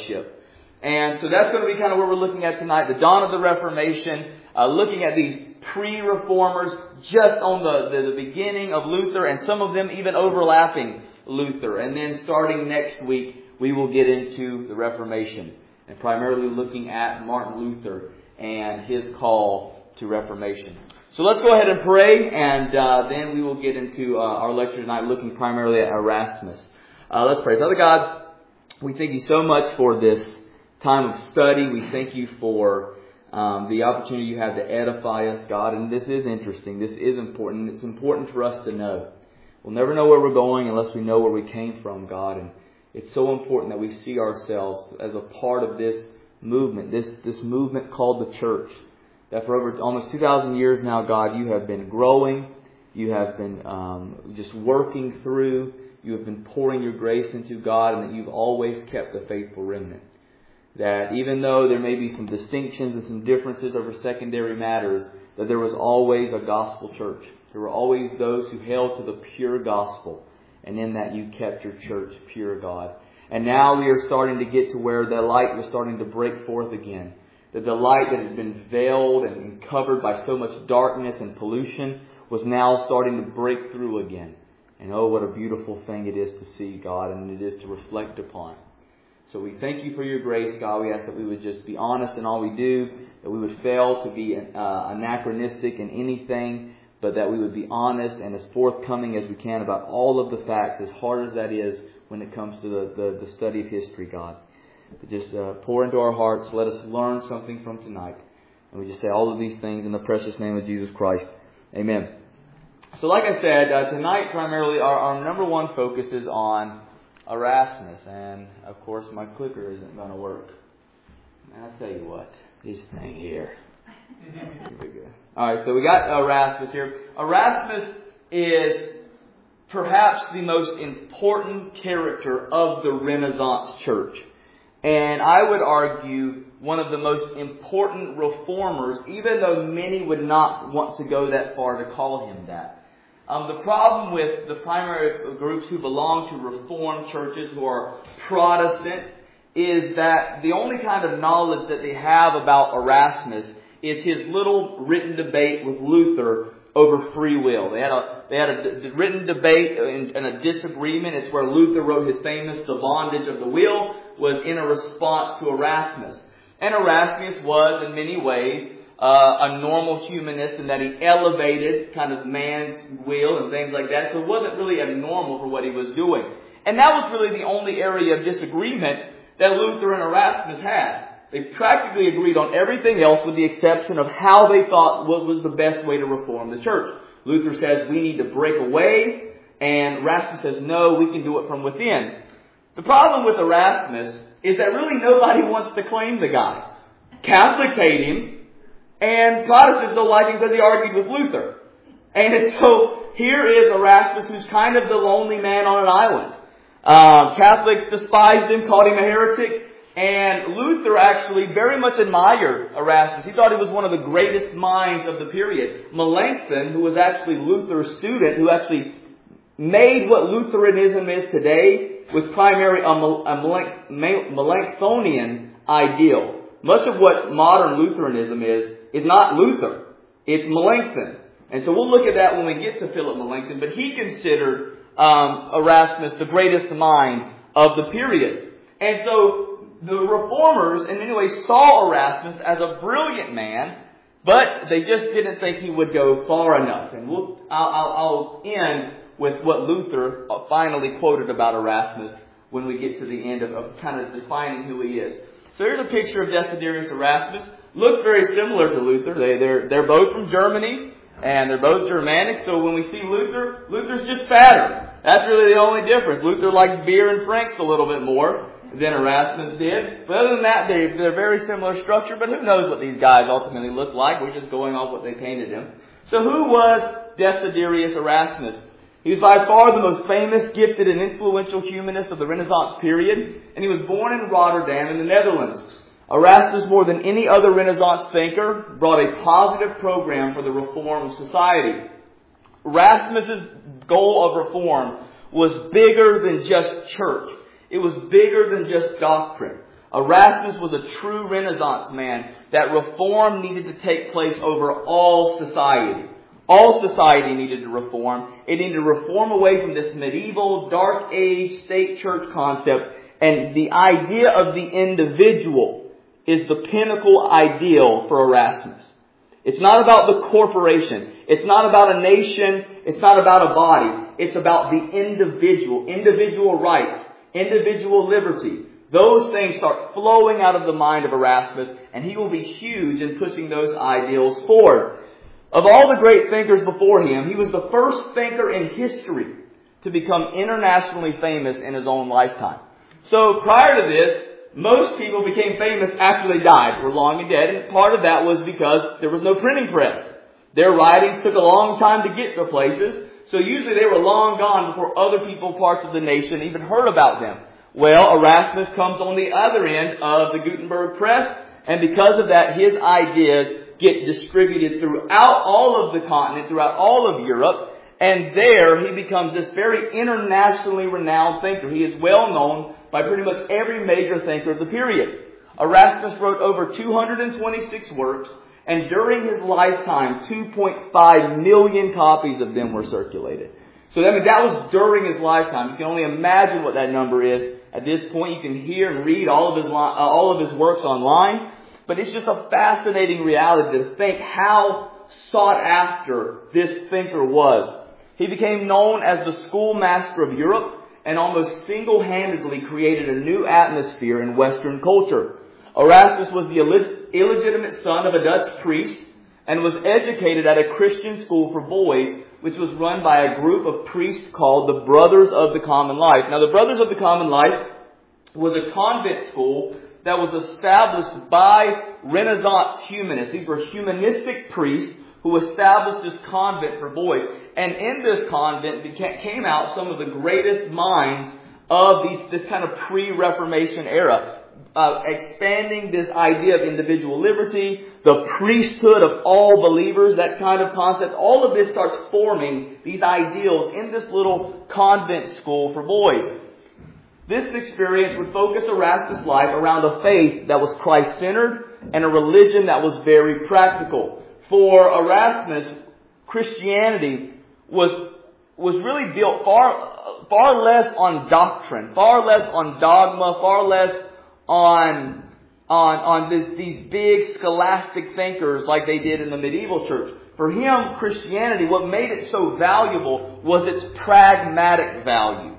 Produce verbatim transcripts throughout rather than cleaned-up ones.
fellowship. And so that's going to be kind of where we're looking at tonight, the dawn of the Reformation, uh, looking at these pre-reformers just on the, the, the beginning of Luther, and some of them even overlapping Luther. And then starting next week, we will get into the Reformation, and primarily looking at Martin Luther and his call to Reformation. So let's go ahead and pray, and uh, then we will get into uh, our lecture tonight, looking primarily at Erasmus. Uh, let's pray. Father God, we thank you so much for this time of study. We thank you for um, the opportunity you have to edify us, God. And this is interesting. This is important. It's important for us to know. We'll never know where we're going unless we know where we came from, God. And it's so important that we see ourselves as a part of this movement, this, this movement called the church. That for over almost two thousand years now, God, you have been growing. You have been um, just working through. You have been pouring your grace into, God, and that you've always kept a faithful remnant. That even though there may be some distinctions and some differences over secondary matters, that there was always a gospel church. There were always those who held to the pure gospel. And in that you kept your church pure, God. And now we are starting to get to where the light was starting to break forth again. That the light that had been veiled and covered by so much darkness and pollution was now starting to break through again. And oh, what a beautiful thing it is to see, God, and it is to reflect upon. So we thank you for your grace, God. We ask that we would just be honest in all we do, that we would fail to be uh, anachronistic in anything, but that we would be honest and as forthcoming as we can about all of the facts, as hard as that is when it comes to the, the, the study of history, God. But just uh, pour into our hearts. Let us learn something from tonight. And we just say all of these things in the precious name of Jesus Christ. Amen. So like I said, uh, tonight primarily our, our number one focus is on Erasmus. And of course my clicker isn't going to work. And I'll tell you what, this thing here. Here we go. Alright, so we got Erasmus here. Erasmus is perhaps the most important character of the Renaissance church. And I would argue one of the most important reformers, even though many would not want to go that far to call him that. Um, the problem with the primary groups who belong to Reformed churches, who are Protestant, is that the only kind of knowledge that they have about Erasmus is his little written debate with Luther over free will. They had a they had a d- written debate and, and a disagreement. It's where Luther wrote his famous The Bondage of the Will, was in a response to Erasmus. And Erasmus was, in many ways, uh, a normal humanist in that he elevated kind of man's will and things like that. So it wasn't really abnormal for what he was doing. And that was really the only area of disagreement that Luther and Erasmus had. They practically agreed on everything else with the exception of how they thought what was the best way to reform the church. Luther says we need to break away, and Erasmus says no, we can do it from within. The problem with Erasmus is that really nobody wants to claim the guy. Catholics hate him, and Protestants don't like him because he argued with Luther. And so here is Erasmus, who's kind of the lonely man on an island. Uh, Catholics despised him, called him a heretic. And Luther actually very much admired Erasmus. He thought he was one of the greatest minds of the period. Melanchthon, who was actually Luther's student, who actually made what Lutheranism is today, was primarily a Melanchthonian ideal. Much of what modern Lutheranism is, is not Luther. It's Melanchthon. And so we'll look at that when we get to Philip Melanchthon. But he considered um, Erasmus the greatest mind of the period. And so the reformers, in many ways, saw Erasmus as a brilliant man, but they just didn't think he would go far enough. And we'll, I'll, I'll, I'll end with what Luther finally quoted about Erasmus when we get to the end of, of kind of defining who he is. So here's a picture of Desiderius Erasmus. Looks very similar to Luther. They, they're, they're both from Germany, and they're both Germanic. So when we see Luther, Luther's just fatter. That's really the only difference. Luther liked beer and Franks a little bit more than Erasmus did. But other than that, they, they're very similar structure. But who knows what these guys ultimately look like? We're just going off what they painted him. So who was Desiderius Erasmus? He was by far the most famous, gifted, and influential humanist of the Renaissance period. And he was born in Rotterdam in the Netherlands. Erasmus, more than any other Renaissance thinker, brought a positive program for the reform of society. Erasmus's goal of reform was bigger than just church. It was bigger than just doctrine. Erasmus was a true Renaissance man, that reform needed to take place over all society. All society needed to reform. It needed to reform away from this medieval, dark age, state church concept. And the idea of the individual is the pinnacle ideal for Erasmus. It's not about the corporation. It's not about a nation. It's not about a body. It's about the individual. Individual rights. Individual liberty. Those things start flowing out of the mind of Erasmus, and he will be huge in pushing those ideals forward. Of all the great thinkers before him, he was the first thinker in history to become internationally famous in his own lifetime. So prior to this, most people became famous after they died, were long and dead, and part of that was because there was no printing press. Their writings took a long time to get to places, so usually they were long gone before other people, parts of the nation, even heard about them. Well, Erasmus comes on the other end of the Gutenberg press, and because of that, his ideas get distributed throughout all of the continent, throughout all of Europe, and there he becomes this very internationally renowned thinker. He is well known by pretty much every major thinker of the period. Erasmus wrote over two hundred twenty-six works, and during his lifetime, two point five million copies of them were circulated. So I mean, that was during his lifetime. You can only imagine what that number is. At this point, you can hear and read all of his uh, all of his works online. But it's just a fascinating reality to think how sought after this thinker was. He became known as the schoolmaster of Europe and almost single-handedly created a new atmosphere in Western culture. Erasmus was the illeg- illegitimate son of a Dutch priest and was educated at a Christian school for boys, which was run by a group of priests called the Brothers of the Common Life. Now, the Brothers of the Common Life was a convent school that was established by Renaissance humanists. These were humanistic priests who established this convent for boys. And in this convent came out some of the greatest minds of these, this kind of pre-Reformation era, uh, expanding this idea of individual liberty, the priesthood of all believers, that kind of concept. All of this starts forming these ideals in this little convent school for boys. This experience would focus Erasmus' life around a faith that was Christ-centered and a religion that was very practical. For Erasmus, Christianity was was really built far far less on doctrine, far less on dogma, far less on on on this, these big scholastic thinkers like they did in the medieval church. For him, Christianity, what made it so valuable was its pragmatic value.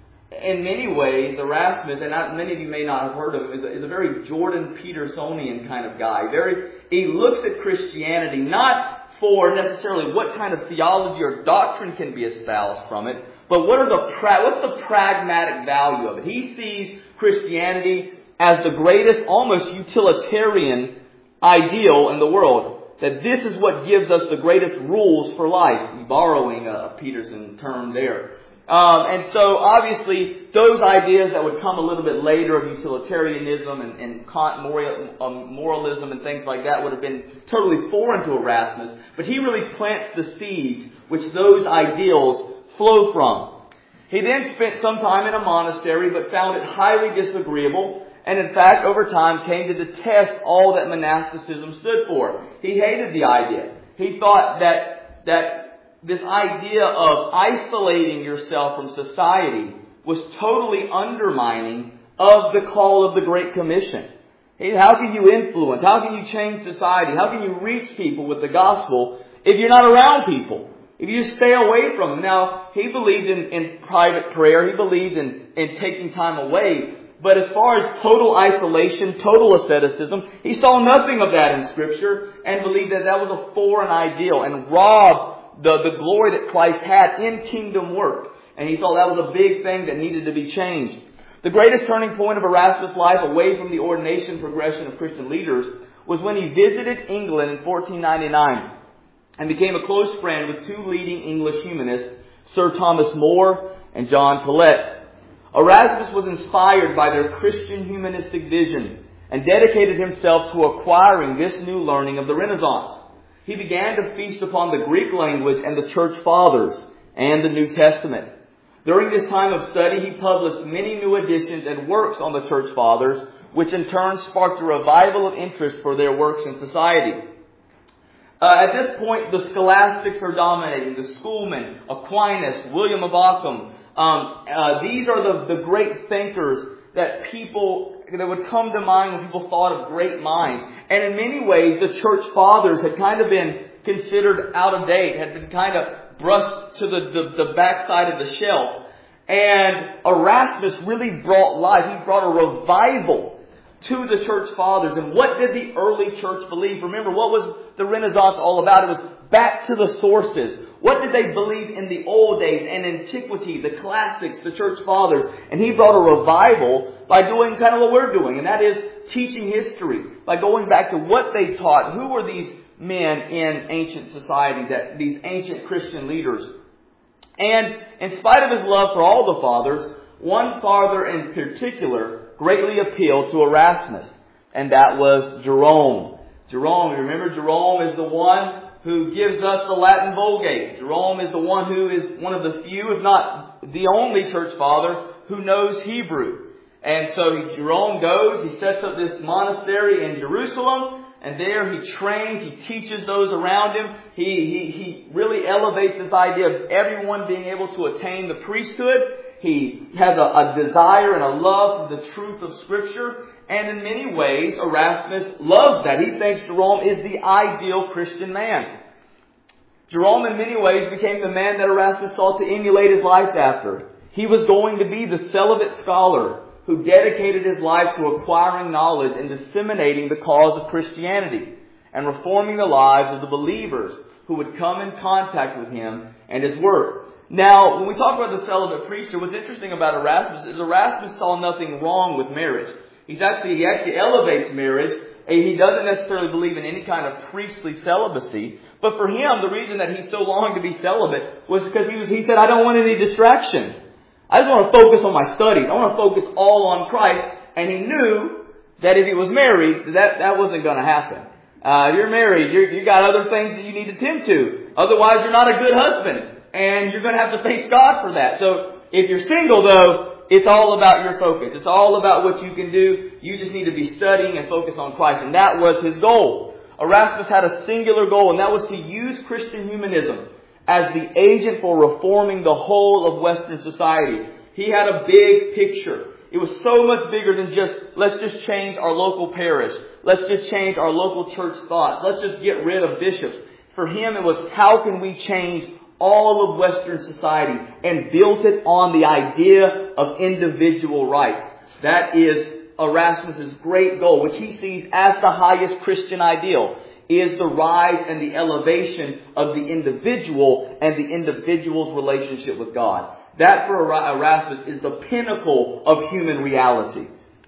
In many ways, Erasmus, and I, many of you may not have heard of him, is a, is a very Jordan Petersonian kind of guy. Very, he looks at Christianity not for necessarily what kind of theology or doctrine can be espoused from it, but what are the pra- what's the pragmatic value of it. He sees Christianity as the greatest, almost utilitarian ideal in the world. That this is what gives us the greatest rules for life. Borrowing a Peterson term there. Um, and so, obviously, those ideas that would come a little bit later of utilitarianism and, and Kant moral, um, moralism and things like that would have been totally foreign to Erasmus. But he really plants the seeds which those ideals flow from. He then spent some time in a monastery but found it highly disagreeable, and in fact, over time, came to detest all that monasticism stood for. He hated the idea. He thought that that this idea of isolating yourself from society was totally undermining of the call of the Great Commission. How can you influence? How can you change society? How can you reach people with the gospel if you're not around people? If you just stay away from them. Now, he believed in, in private prayer. He believed in, in taking time away. But as far as total isolation, total asceticism, he saw nothing of that in Scripture and believed that that was a foreign ideal and robbed The, the glory that Christ had in kingdom work. And he thought that was a big thing that needed to be changed. The greatest turning point of Erasmus' life away from the ordination progression of Christian leaders was when he visited England in fourteen ninety-nine and became a close friend with two leading English humanists, Sir Thomas More and John Colet. Erasmus was inspired by their Christian humanistic vision and dedicated himself to acquiring this new learning of the Renaissance. He began to feast upon the Greek language and the church fathers and the New Testament. During this time of study, he published many new editions and works on the Church Fathers, which in turn sparked a revival of interest for their works in society. Uh, at this point, the scholastics are dominating. The schoolmen, Aquinas, William of Ockham. Um, uh, these are the, the great thinkers that people, that would come to mind when people thought of great minds. And in many ways, the Church Fathers had kind of been considered out of date, had been kind of brushed to the, the, the backside of the shelf. And Erasmus really brought life. He brought a revival to the Church Fathers. And what did the early church believe? Remember, what was the Renaissance all about? It was back to the sources. What did they believe in the old days and antiquity, the classics, the Church Fathers? And he brought a revival by doing kind of what we're doing, and that is teaching history, by going back to what they taught. Who were these men in ancient society, that these ancient Christian leaders? And in spite of his love for all the fathers, one father in particular greatly appealed to Erasmus, and that was Jerome. Jerome, you remember Jerome is the one who gives us the Latin Vulgate. Jerome is the one who is one of the few, if not the only church father, who knows Hebrew. And so Jerome goes, he sets up this monastery in Jerusalem, and there he trains, he teaches those around him. He, he, he really elevates this idea of everyone being able to attain the priesthood. He has a, a desire and a love for the truth of Scripture. And in many ways, Erasmus loves that. He thinks Jerome is the ideal Christian man. Jerome in many ways became the man that Erasmus sought to emulate his life after. He was going to be the celibate scholar who dedicated his life to acquiring knowledge and disseminating the cause of Christianity and reforming the lives of the believers who would come in contact with him and his work. Now, when we talk about the celibate priesthood, what's interesting about Erasmus is Erasmus saw nothing wrong with marriage. He's actually, he actually elevates marriage. He doesn't necessarily believe in any kind of priestly celibacy. But for him, the reason that he so longed to be celibate was because he was, he said, I don't want any distractions. I just want to focus on my studies. I want to focus all on Christ. And he knew that if he was married, that, that wasn't going to happen. Uh, if you're married, you're, you got other things that you need to tend to. Otherwise, you're not a good husband. And you're going to have to face God for that. So if you're single, though, it's all about your focus. It's all about what you can do. You just need to be studying and focus on Christ. And that was his goal. Erasmus had a singular goal, and that was to use Christian humanism as the agent for reforming the whole of Western society. He had a big picture. It was so much bigger than just, let's just change our local parish. Let's just change our local church thought. Let's just get rid of bishops. For him, it was, how can we change all of Western society, and built it on the idea of individual rights. That is Erasmus's great goal, which he sees as the highest Christian ideal, is the rise and the elevation of the individual and the individual's relationship with God. That for Erasmus is the pinnacle of human reality.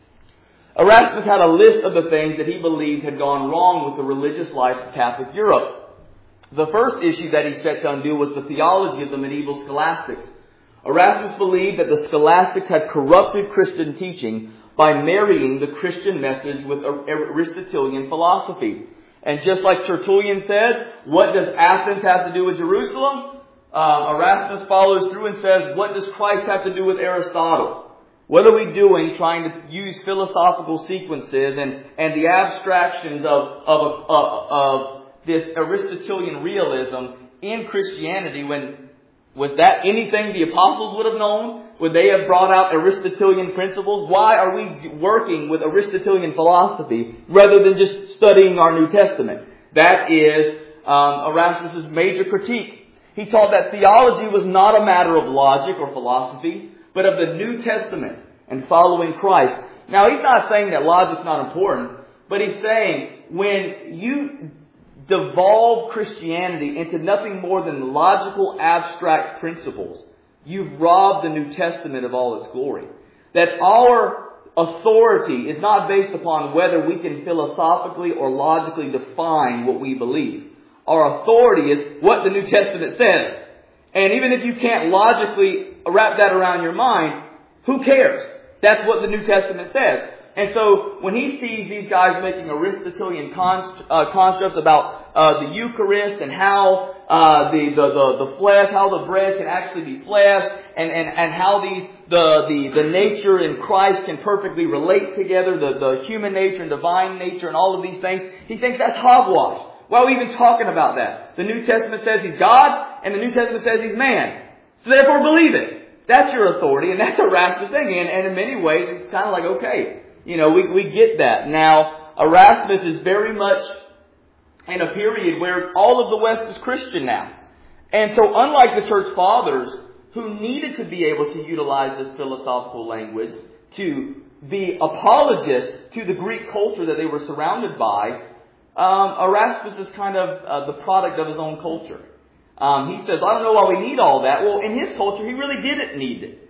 Erasmus had a list of the things that he believed had gone wrong with the religious life of Catholic Europe. The first issue that he set to undo was the theology of the medieval scholastics. Erasmus believed that the scholastics had corrupted Christian teaching by marrying the Christian message with Aristotelian philosophy. And just like Tertullian said, what does Athens have to do with Jerusalem? Uh, Erasmus follows through and says, what does Christ have to do with Aristotle? What are we doing trying to use philosophical sequences and, and the abstractions of, of, of, of this Aristotelian realism in Christianity, when was that anything the apostles would have known? Would they have brought out Aristotelian principles? Why are we working with Aristotelian philosophy rather than just studying our New Testament? That is um, Erasmus's major critique. He taught that theology was not a matter of logic or philosophy, but of the New Testament and following Christ. Now, he's not saying that logic's not important, but he's saying when you devolve Christianity into nothing more than logical, abstract principles, you've robbed the New Testament of all its glory. That our authority is not based upon whether we can philosophically or logically define what we believe. Our authority is what the New Testament says. And even if you can't logically wrap that around your mind, who cares? That's what the New Testament says. And so when he sees these guys making Aristotelian const, uh, constructs about uh, the Eucharist and how uh, the, the, the, the flesh, how the bread can actually be flesh, and, and, and how these the, the, the nature in Christ can perfectly relate together, the, the human nature and divine nature and all of these things, he thinks that's hogwash. Why are we even talking about that? The New Testament says He's God, and the New Testament says He's man. So therefore believe it. That's your authority, and that's Erasmus' thing. And, and in many ways, it's kind of like, okay, you know, we, we get that. Now, Erasmus is very much in a period where all of the West is Christian now. And so unlike the Church Fathers, who needed to be able to utilize this philosophical language to be apologists to the Greek culture that they were surrounded by, um, Erasmus is kind of uh, the product of his own culture. Um, he says, I don't know why we need all that. Well, in his culture, he really didn't need it.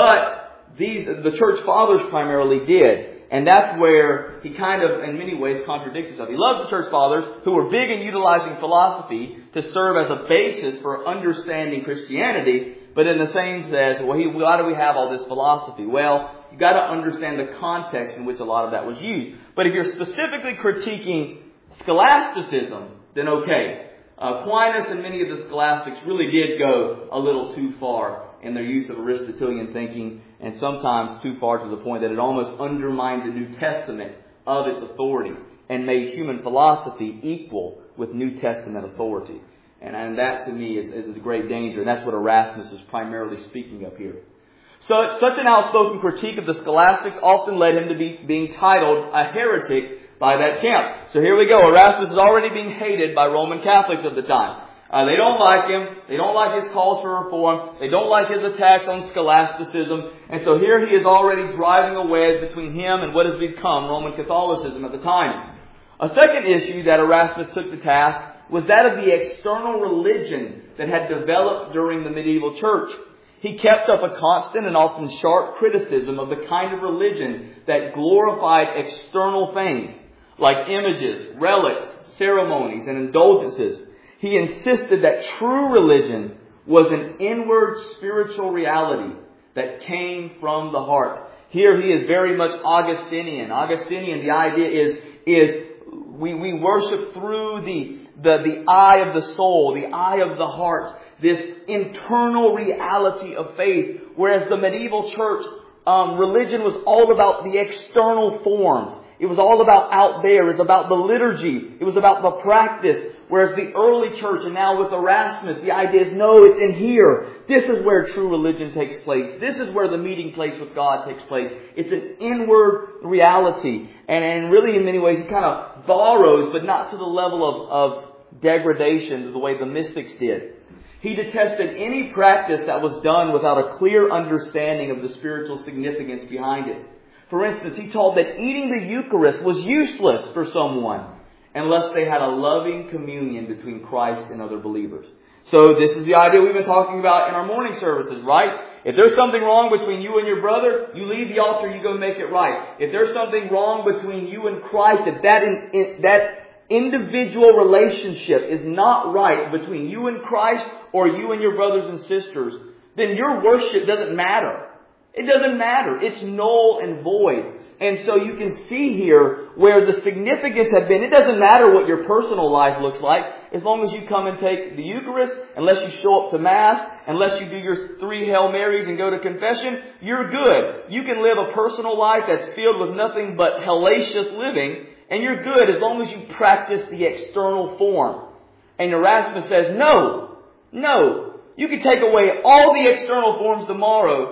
But these, the Church Fathers primarily did. And that's where he kind of, in many ways, contradicts himself. He loves the Church Fathers, who were big in utilizing philosophy to serve as a basis for understanding Christianity. But in the same says, well, he, why do we have all this philosophy? Well, you've got to understand the context in which a lot of that was used. But if you're specifically critiquing scholasticism, then okay. Uh, Aquinas and many of the scholastics really did go a little too far in their use of Aristotelian thinking, and sometimes too far to the point that it almost undermined the New Testament of its authority and made human philosophy equal with New Testament authority. And, and that to me is, is a great danger, and that's what Erasmus is primarily speaking of here. So such an outspoken critique of the scholastics often led him to be being titled a heretic by that camp. So here we go. Erasmus is already being hated by Roman Catholics of the time. Uh, they don't like him. They don't like his calls for reform. They don't like his attacks on scholasticism. And so here he is already driving a wedge between him and what has become Roman Catholicism at the time. A second issue that Erasmus took to task was that of the external religion that had developed during the medieval church. He kept up a constant and often sharp criticism of the kind of religion that glorified external things like images, relics, ceremonies, and indulgences. He insisted that true religion was an inward spiritual reality that came from the heart. Here he is very much Augustinian. Augustinian, the idea is, is we, we worship through the, the, the eye of the soul, the eye of the heart, this internal reality of faith. Whereas the medieval church, um, religion was all about the external forms. It was all about out there. It was about the liturgy. It was about the practice. Whereas the early church, and now with Erasmus, the idea is, no, it's in here. This is where true religion takes place. This is where the meeting place with God takes place. It's an inward reality. And, and really, in many ways, he kind of borrows, but not to the level of, of degradation the way the mystics did. He detested any practice that was done without a clear understanding of the spiritual significance behind it. For instance, he taught that eating the Eucharist was useless for someone unless they had a loving communion between Christ and other believers. So this is the idea we've been talking about in our morning services, right? If there's something wrong between you and your brother, you leave the altar, you go make it right. If there's something wrong between you and Christ, if that, in, in, that individual relationship is not right between you and Christ or you and your brothers and sisters, then your worship doesn't matter. It doesn't matter. It's null and void. And so you can see here where the significance had been. It doesn't matter what your personal life looks like. As long as you come and take the Eucharist, unless you show up to Mass, unless you do your three Hail Marys and go to confession, you're good. You can live a personal life that's filled with nothing but hellacious living, and you're good as long as you practice the external form. And Erasmus says, no, no. You can take away all the external forms tomorrow,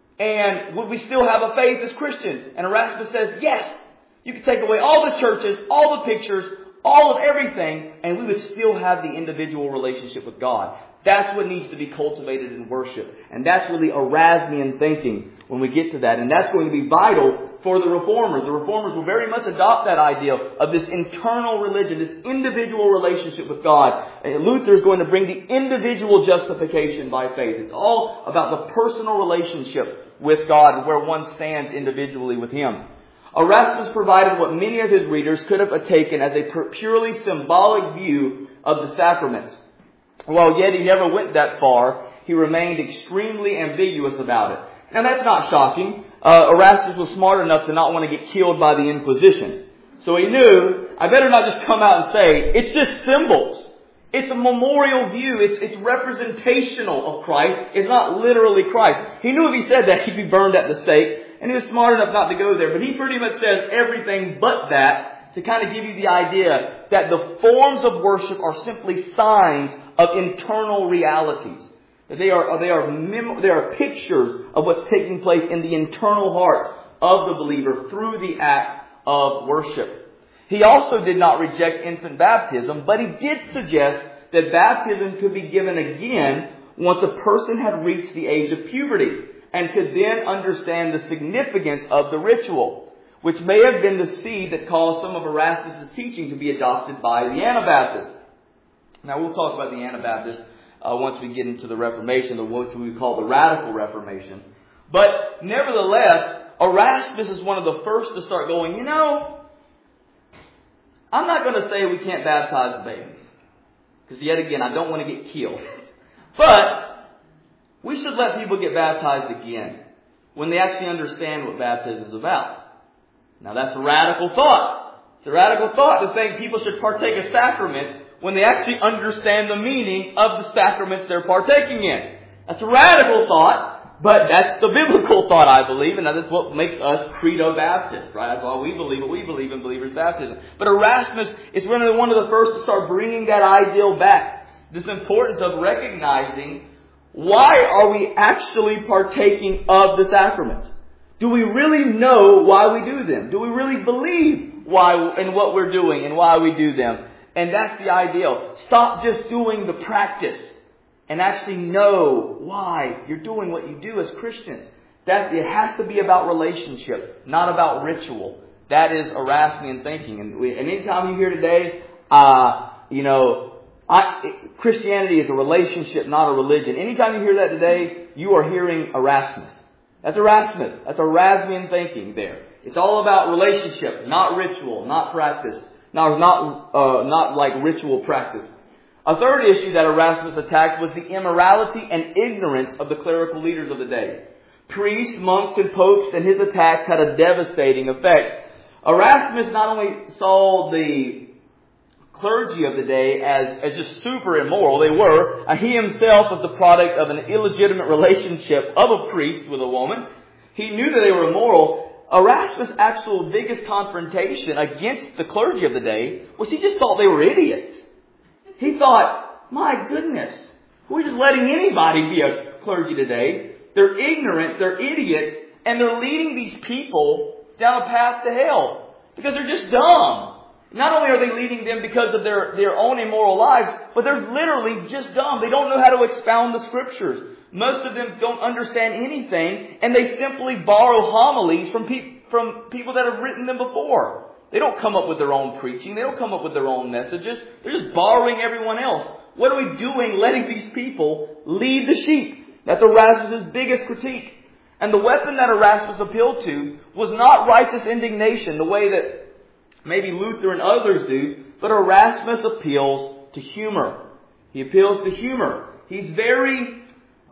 and would we still have a faith as Christians? And Erasmus says, yes. You could take away all the churches, all the pictures, all of everything, and we would still have the individual relationship with God. That's what needs to be cultivated in worship. And that's really Erasmian thinking when we get to that. And that's going to be vital for the Reformers. The Reformers will very much adopt that idea of this internal religion, this individual relationship with God. And Luther is going to bring the individual justification by faith. It's all about the personal relationship with God and where one stands individually with Him. Erasmus provided what many of his readers could have taken as a purely symbolic view of the sacraments. While yet he never went that far, he remained extremely ambiguous about it. Now that's not shocking. uh, Erasmus was smart enough to not want to get killed by the Inquisition. So he knew, I better not just come out and say, it's just symbols. It's a memorial view. It's, it's representational of Christ. It's not literally Christ. He knew if he said that, he'd be burned at the stake. And he was smart enough not to go there. But he pretty much says everything but that to kind of give you the idea that the forms of worship are simply signs of internal realities. That they are, they are, mem- they are pictures of what's taking place in the internal heart of the believer through the act of worship. He also did not reject infant baptism, but he did suggest that baptism could be given again once a person had reached the age of puberty and could then understand the significance of the ritual, which may have been the seed that caused some of Erasmus' teaching to be adopted by the Anabaptists. Now, we'll talk about the Anabaptists uh, once we get into the Reformation, the what we call the Radical Reformation. But nevertheless, Erasmus is one of the first to start going, you know, I'm not going to say we can't baptize babies. Because yet again, I don't want to get killed. But we should let people get baptized again when they actually understand what baptism is about. Now that's a radical thought. It's a radical thought to think people should partake of sacraments when they actually understand the meaning of the sacraments they're partaking in. That's a radical thought. But that's the biblical thought, I believe, and that's what makes us Credo Baptists, right? That's why we believe what we believe in believers' baptism. But Erasmus is one of the, one of the first to start bringing that ideal back. This importance of recognizing, why are we actually partaking of the sacraments? Do we really know why we do them? Do we really believe why and what we're doing and why we do them? And that's the ideal. Stop just doing the practice. And actually know why you're doing what you do as Christians. That it has to be about relationship, not about ritual. That is Erasmian thinking. And, we, and anytime you hear today, uh, you know, I, Christianity is a relationship, not a religion. Anytime you hear that today, you are hearing Erasmus. That's Erasmus. That's Erasmian thinking there. It's all about relationship, not ritual, not practice, not not uh, not like ritual practice. A third issue that Erasmus attacked was the immorality and ignorance of the clerical leaders of the day. Priests, monks, and popes and his attacks had a devastating effect. Erasmus not only saw the clergy of the day as, as just super immoral, they were. Uh, he himself was the product of an illegitimate relationship of a priest with a woman. He knew that they were immoral. Erasmus' actual biggest confrontation against the clergy of the day was he just thought they were idiots. He thought, my goodness, we're just letting anybody be a clergy today. They're ignorant, they're idiots, and they're leading these people down a path to hell because they're just dumb. Not only are they leading them because of their, their own immoral lives, but they're literally just dumb. They don't know how to expound the Scriptures. Most of them don't understand anything, and they simply borrow homilies from, pe- from people that have written them before. They don't come up with their own preaching. They don't come up with their own messages. They're just borrowing everyone else. What are we doing letting these people lead the sheep? That's Erasmus' biggest critique. And the weapon that Erasmus appealed to was not righteous indignation, the way that maybe Luther and others do, but Erasmus appeals to humor. He appeals to humor. He's very,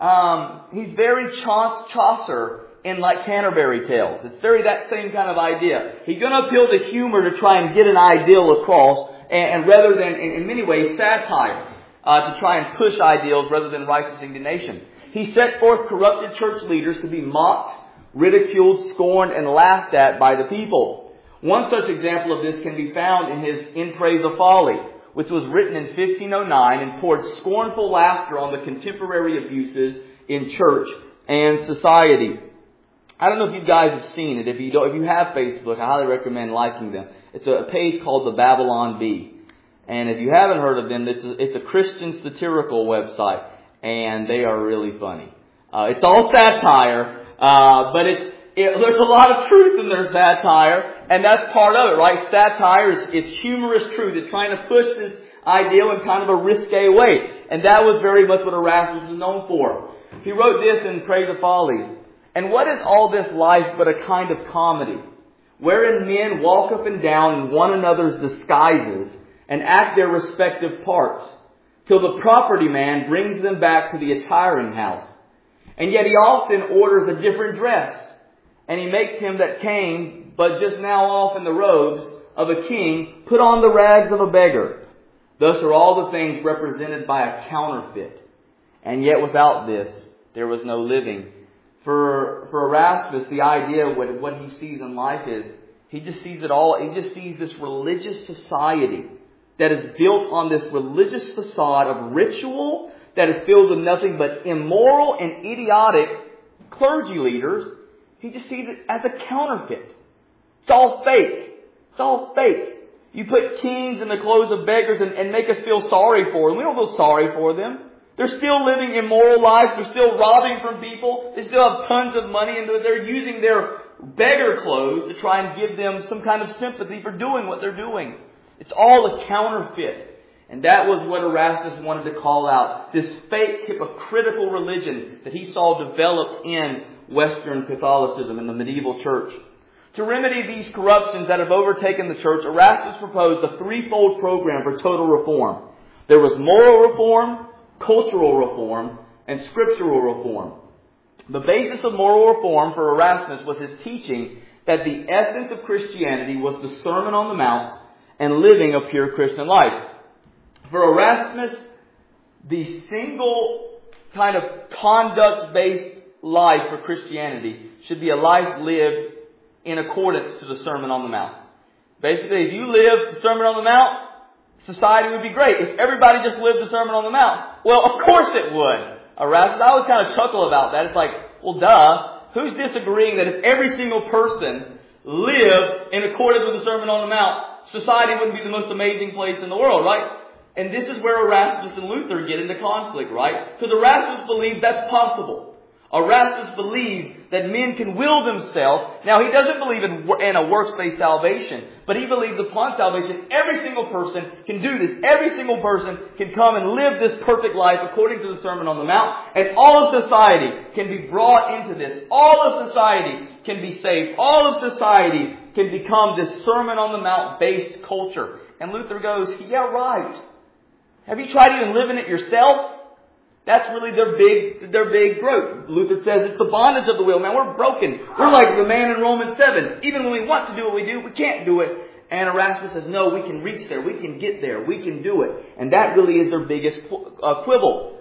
um, he's very Chaus- Chaucer in like Canterbury Tales. It's very that same kind of idea. He's going to appeal to humor to try and get an ideal across, and, and rather than, in, in many ways, satire, uh, to try and push ideals rather than righteous indignation. He set forth corrupted church leaders to be mocked, ridiculed, scorned, and laughed at by the people. One such example of this can be found in his In Praise of Folly, which was written in fifteen oh nine and poured scornful laughter on the contemporary abuses in church and society. I don't know if you guys have seen it. If you don't, if you have Facebook, I highly recommend liking them. It's a page called the Babylon Bee. And if you haven't heard of them, it's a, it's a Christian satirical website. And they are really funny. Uh, it's all satire, uh, but it's, it, there's a lot of truth in their satire. And that's part of it, right? Satire is, is humorous truth. It's trying to push this ideal in kind of a risque way. And that was very much what Erasmus was known for. He wrote this in Praise of Folly. And what is all this life but a kind of comedy, wherein men walk up and down in one another's disguises and act their respective parts, till the property man brings them back to the attiring house. And yet he often orders a different dress, And he makes him that came, but just now off in the robes of a king, put on the rags of a beggar. Thus are all the things represented by a counterfeit. And yet without this, there was no living. For, for Erasmus, the idea of what, what he sees in life is, he just sees it all, he just sees this religious society that is built on this religious facade of ritual that is filled with nothing but immoral and idiotic clergy leaders. He just sees it as a counterfeit. It's all fake. It's all fake. You put kings in the clothes of beggars and, and make us feel sorry for them. We don't feel sorry for them. They're still living immoral lives. They're still robbing from people. They still have tons of money, and they're using their beggar clothes to try and give them some kind of sympathy for doing what they're doing. It's all a counterfeit. And that was what Erasmus wanted to call out. This fake, hypocritical religion that he saw developed in Western Catholicism in the medieval church. To remedy these corruptions that have overtaken the church, Erasmus proposed a threefold program for total reform. There was moral reform, cultural reform, and scriptural reform. The basis of moral reform for Erasmus was his teaching that the essence of Christianity was the Sermon on the Mount and living a pure Christian life. For Erasmus, the single kind of conduct-based life for Christianity should be a life lived in accordance to the Sermon on the Mount. Basically, if you live the Sermon on the Mount, society would be great. If everybody just lived the Sermon on the Mount, well, of course it would. Erasmus, I always kind of chuckle about that. It's like, well, duh. Who's disagreeing that if every single person lived in accordance with the Sermon on the Mount, society wouldn't be the most amazing place in the world, right? And this is where Erasmus and Luther get into conflict, right? Because Erasmus believes that's possible. Erasmus believes that men can will themselves. Now, he doesn't believe in, in a works-based salvation, but he believes upon salvation, every single person can do this. Every single person can come and live this perfect life according to the Sermon on the Mount, and all of society can be brought into this. All of society can be saved. All of society can become this Sermon on the Mount-based culture. And Luther goes, yeah, right. Have you tried even living it yourself? That's really their big, their big growth. Luther says it's the bondage of the will. Man, we're broken. We're like the man in Romans seven. Even when we want to do what we do, we can't do it. And Erasmus says, no, we can reach there. We can get there. We can do it. And that really is their biggest uh, quibble.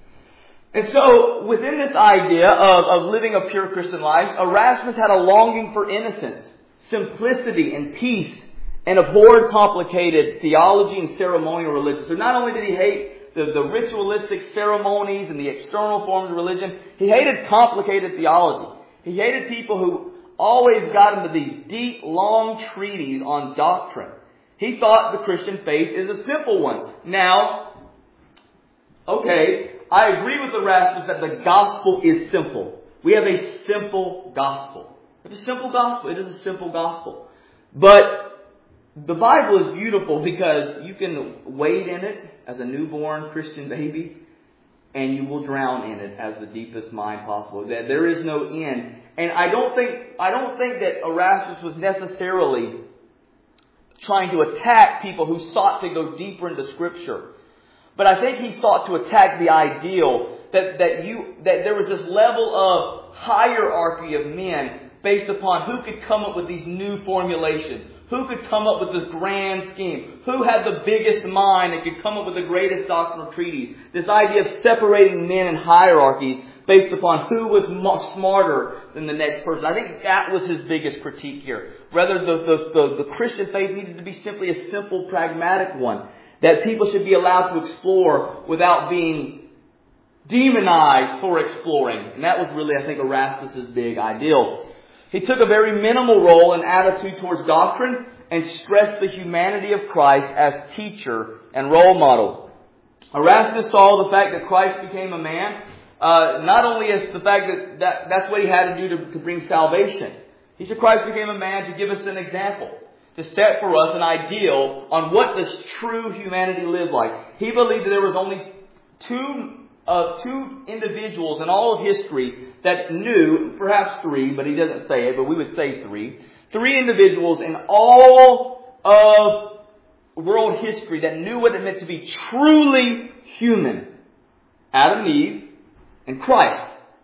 And so, within this idea of, of living a pure Christian life, Erasmus had a longing for innocence, simplicity, and peace, and abhorred complicated theology and ceremonial religion. So not only did he hate The, the ritualistic ceremonies and the external forms of religion, he hated complicated theology. He hated people who always got into these deep, long treatises on doctrine. He thought the Christian faith is a simple one. Now, okay, I agree with Erasmus that the gospel is simple. We have a simple gospel. We have a simple gospel. It is a simple gospel. But the Bible is beautiful because you can wade in it as a newborn Christian baby, and you will drown in it as the deepest mind possible. That there is no end. And I don't think I don't think that Erasmus was necessarily trying to attack people who sought to go deeper into Scripture. But I think he sought to attack the ideal that, that you that there was this level of hierarchy of men based upon who could come up with these new formulations. Who could come up with this grand scheme? Who had the biggest mind that could come up with the greatest doctrinal treatise? This idea of separating men in hierarchies based upon who was much smarter than the next person. I think that was his biggest critique here. Rather, the, the, the, the Christian faith needed to be simply a simple, pragmatic one. That people should be allowed to explore without being demonized for exploring. And that was really, I think, Erasmus's big ideal. He took a very minimal role and attitude towards doctrine and stressed the humanity of Christ as teacher and role model. Erasmus saw the fact that Christ became a man, uh, not only as the fact that, that that's what he had to do to, to bring salvation. He said Christ became a man to give us an example, to set for us an ideal on what does true humanity live like. He believed that there was only two of two individuals in all of history that knew, perhaps three, but he doesn't say it, but we would say three, three individuals in all of world history that knew what it meant to be truly human. Adam and Eve and Christ.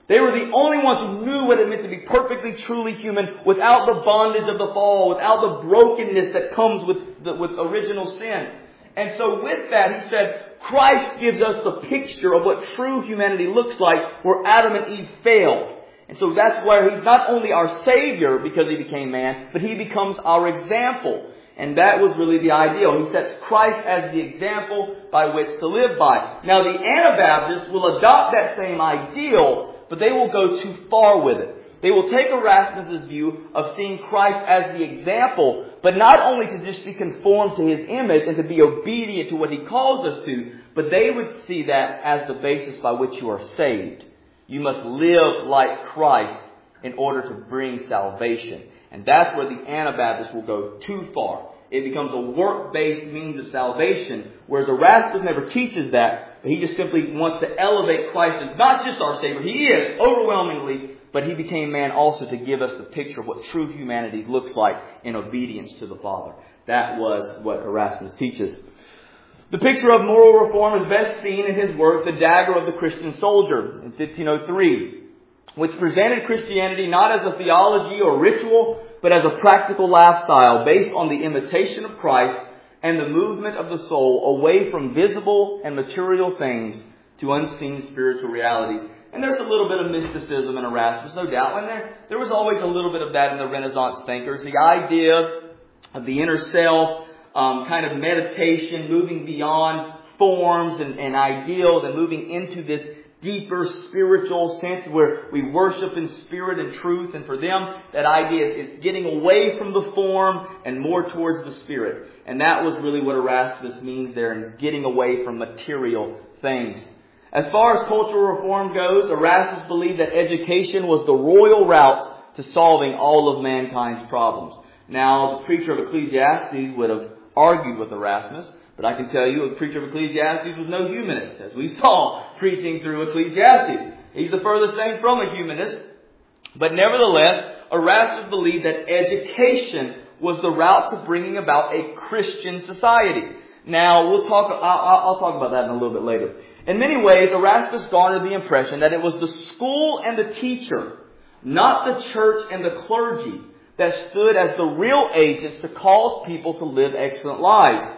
They were the only ones who knew what it meant to be perfectly, truly human without the bondage of the fall, without the brokenness that comes with, the, with original sin. And so with that, he said, Christ gives us the picture of what true humanity looks like where Adam and Eve failed. And so that's where He's not only our Savior because He became man, but He becomes our example. And that was really the ideal. He sets Christ as the example by which to live by. Now the Anabaptists will adopt that same ideal, but they will go too far with it. They will take Erasmus's view of seeing Christ as the example, but not only to just be conformed to His image and to be obedient to what He calls us to, but they would see that as the basis by which you are saved. You must live like Christ in order to bring salvation. And that's where the Anabaptists will go too far. It becomes a work-based means of salvation, whereas Erasmus never teaches that, but he just simply wants to elevate Christ as not just our Savior. He is, overwhelmingly, but He became man also to give us the picture of what true humanity looks like in obedience to the Father. That was what Erasmus teaches. The picture of moral reform is best seen in his work, The Dagger of the Christian Soldier, in fifteen oh three, which presented Christianity not as a theology or ritual, but as a practical lifestyle based on the imitation of Christ and the movement of the soul away from visible and material things to unseen spiritual realities. And there's a little bit of mysticism in Erasmus, no doubt. And there, there was always a little bit of that in the Renaissance thinkers. The idea of the inner self, um, kind of meditation, moving beyond forms and, and ideals and moving into this deeper spiritual sense where we worship in spirit and truth. And for them, that idea is, is getting away from the form and more towards the spirit. And that was really what Erasmus means there, in getting away from material things. As far as cultural reform goes, Erasmus believed that education was the royal route to solving all of mankind's problems. Now, the preacher of Ecclesiastes would have argued with Erasmus, but I can tell you the preacher of Ecclesiastes was no humanist, as we saw preaching through Ecclesiastes. He's the furthest thing from a humanist. But nevertheless, Erasmus believed that education was the route to bringing about a Christian society. Now, we'll talk, I'll, I'll talk about that in a little bit later. In many ways, Erasmus garnered the impression that it was the school and the teacher, not the church and the clergy, that stood as the real agents to cause people to live excellent lives.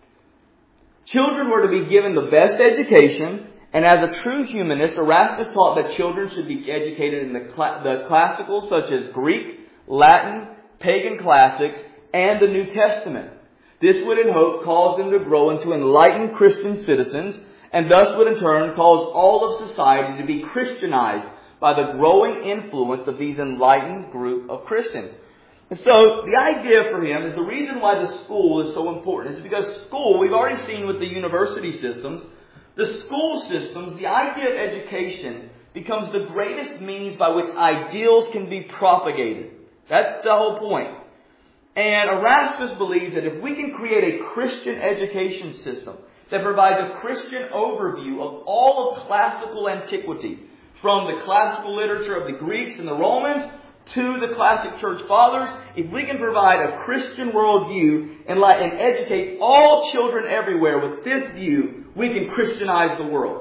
Children were to be given the best education, and as a true humanist, Erasmus taught that children should be educated in the, cl- the classicals such as Greek, Latin, pagan classics, and the New Testament. This would in hope cause them to grow into enlightened Christian citizens, and thus would in turn cause all of society to be Christianized by the growing influence of these enlightened group of Christians. And so the idea for him is the reason why the school is so important is because school, we've already seen with the university systems, the school systems, the idea of education becomes the greatest means by which ideals can be propagated. That's the whole point. And Erasmus believes that if we can create a Christian education system that provides a Christian overview of all of classical antiquity, from the classical literature of the Greeks and the Romans to the classic church fathers, if we can provide a Christian worldview and, let, and educate all children everywhere with this view, we can Christianize the world.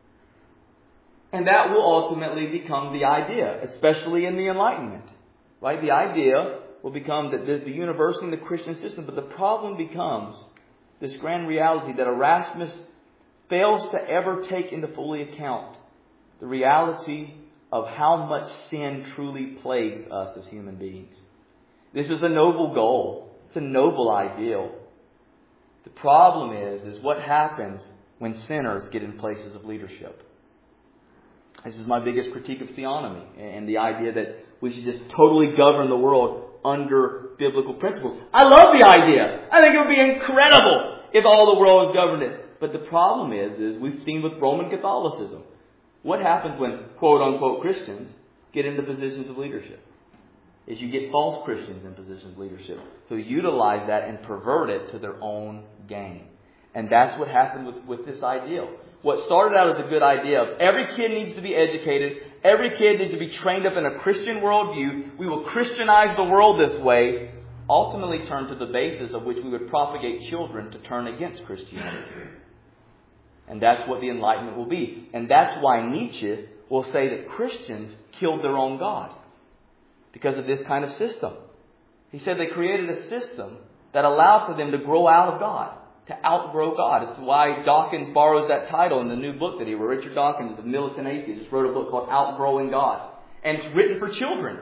And that will ultimately become the idea, especially in the Enlightenment. Right? The idea will become that there's the university and the Christian system, but the problem becomes this grand reality that Erasmus fails to ever take into fully account the reality of how much sin truly plagues us as human beings. This is a noble goal. It's a noble ideal. The problem is, is what happens when sinners get in places of leadership. This is my biggest critique of theonomy and the idea that we should just totally govern the world under biblical principles. I love the idea. I think it would be incredible if all the world was governed it. But the problem is, is we've seen with Roman Catholicism. What happens when quote-unquote Christians get into positions of leadership? Is you get false Christians in positions of leadership who utilize that and pervert it to their own gain. And that's what happened with, with this ideal. What started out as a good idea of every kid needs to be educated, every kid needs to be trained up in a Christian worldview, we will Christianize the world this way, ultimately turned to the basis of which we would propagate children to turn against Christianity. And that's what the Enlightenment will be. And that's why Nietzsche will say that Christians killed their own God because of this kind of system. He said they created a system that allowed for them to grow out of God, to outgrow God. It's why Dawkins borrows that title in the new book that he wrote. Richard Dawkins, the militant atheist, just wrote a book called Outgrowing God. And it's written for children.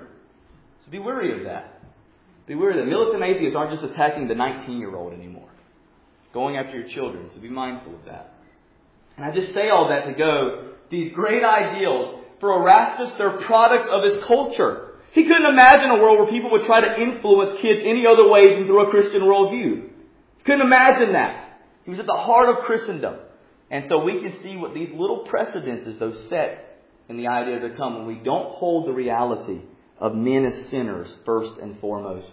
So be wary of that. Be wary that militant atheists aren't just attacking the nineteen-year-old anymore. Going after your children. So be mindful of that. And I just say all that to go, these great ideals, for Erasmus, they're products of his culture. He couldn't imagine a world where people would try to influence kids any other way than through a Christian worldview. He couldn't imagine that. He was at the heart of Christendom. And so we can see what these little precedences, though, set in the idea to come when we don't hold the reality of men as sinners first and foremost.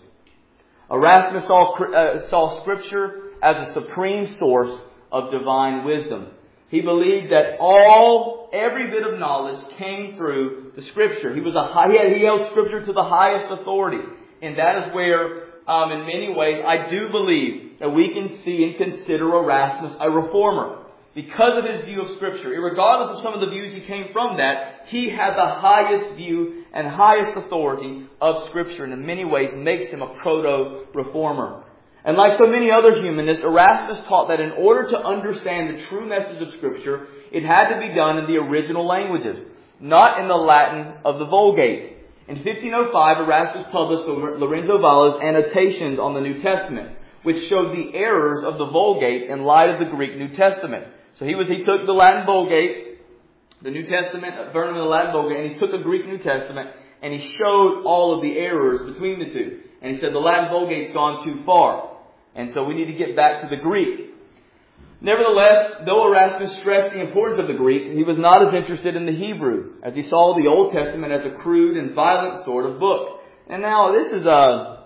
Erasmus saw, uh, saw Scripture as a supreme source of divine wisdom. He believed that all, every bit of knowledge came through the Scripture. He was a high, he, had, he held Scripture to the highest authority. And that is where, um, in many ways, I do believe that we can see and consider Erasmus a reformer. Because of his view of Scripture, regardless of some of the views he came from that, he had the highest view and highest authority of Scripture, and in many ways makes him a proto-reformer. And like so many other humanists, Erasmus taught that in order to understand the true message of Scripture, it had to be done in the original languages, not in the Latin of the Vulgate. In fifteen oh five, Erasmus published Lorenzo Valla's Annotations on the New Testament, which showed the errors of the Vulgate in light of the Greek New Testament. So he was he took the Latin Vulgate, the New Testament, version of the Latin Vulgate, and he took a Greek New Testament, and he showed all of the errors between the two. And he said the Latin Vulgate's gone too far. And so we need to get back to the Greek. Nevertheless, though Erasmus stressed the importance of the Greek, he was not as interested in the Hebrew, as he saw the Old Testament as a crude and violent sort of book. And now this is a...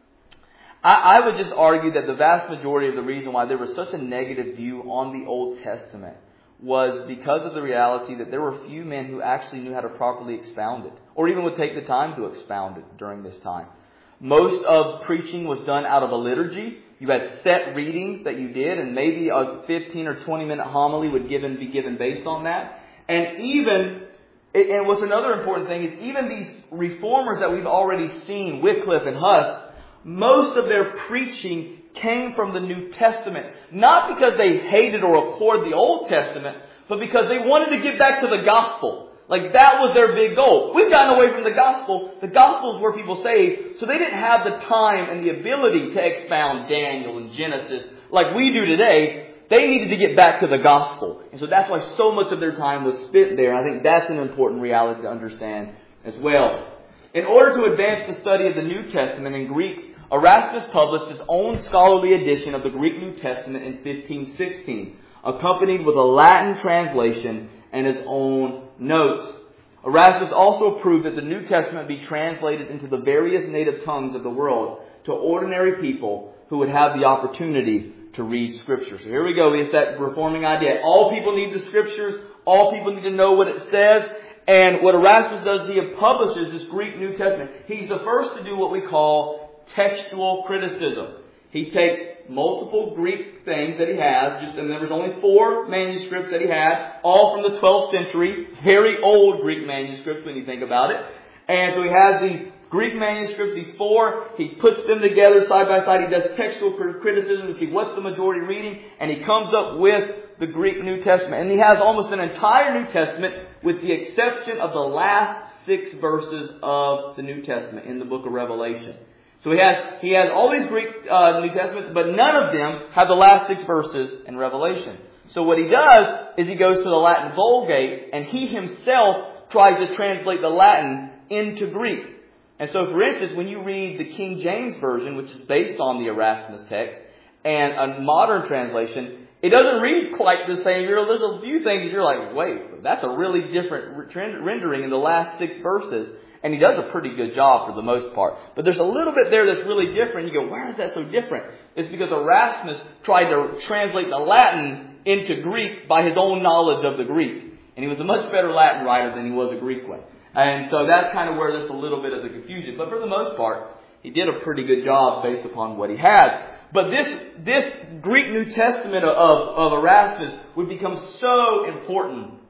I, I would just argue that the vast majority of the reason why there was such a negative view on the Old Testament was because of the reality that there were few men who actually knew how to properly expound it, or even would take the time to expound it during this time. Most of preaching was done out of a liturgy. You had set readings that you did, and maybe a fifteen or twenty minute homily would given, be given based on that. And even, and what's another important thing is even these reformers that we've already seen, Wycliffe and Huss, most of their preaching came from the New Testament. Not because they hated or abhorred the Old Testament, but because they wanted to get back to the gospel. Like that was their big goal. We've gotten away from the gospel. The gospel is where people save. So they didn't have the time and the ability to expound Daniel and Genesis like we do today. They needed to get back to the gospel. And so that's why so much of their time was spent there. I think that's an important reality to understand as well. In order to advance the study of the New Testament in Greek, Erasmus published his own scholarly edition of the Greek New Testament in fifteen sixteen, accompanied with a Latin translation and his own notes. Erasmus also approved that the New Testament be translated into the various native tongues of the world to ordinary people who would have the opportunity to read Scripture. So here we go. It's that reforming idea. All people need the Scriptures. All people need to know what it says. And what Erasmus does, he publishes this Greek New Testament. He's the first to do what we call textual criticism. He takes multiple Greek things that he has, just and there was only four manuscripts that he had, all from the twelfth century, very old Greek manuscripts when you think about it. And so he has these Greek manuscripts, these four, he puts them together side by side, he does textual criticism to see what's the majority reading, and he comes up with the Greek New Testament. And he has almost an entire New Testament with the exception of the last six verses of the New Testament in the book of Revelation. So he has he has all these Greek uh, New Testaments, but none of them have the last six verses in Revelation. So what he does is he goes to the Latin Vulgate, and he himself tries to translate the Latin into Greek. And so, for instance, when you read the King James Version, which is based on the Erasmus text, and a modern translation, it doesn't read quite the same. There's a few things you're like, wait, that's a really different rendering in the last six verses. And he does a pretty good job for the most part. But there's a little bit there that's really different. You go, why is that so different? It's because Erasmus tried to translate the Latin into Greek by his own knowledge of the Greek. And he was a much better Latin writer than he was a Greek one. And so that's kind of where there's a little bit of the confusion. But for the most part, he did a pretty good job based upon what he had. But this this Greek New Testament of, of Erasmus would become so important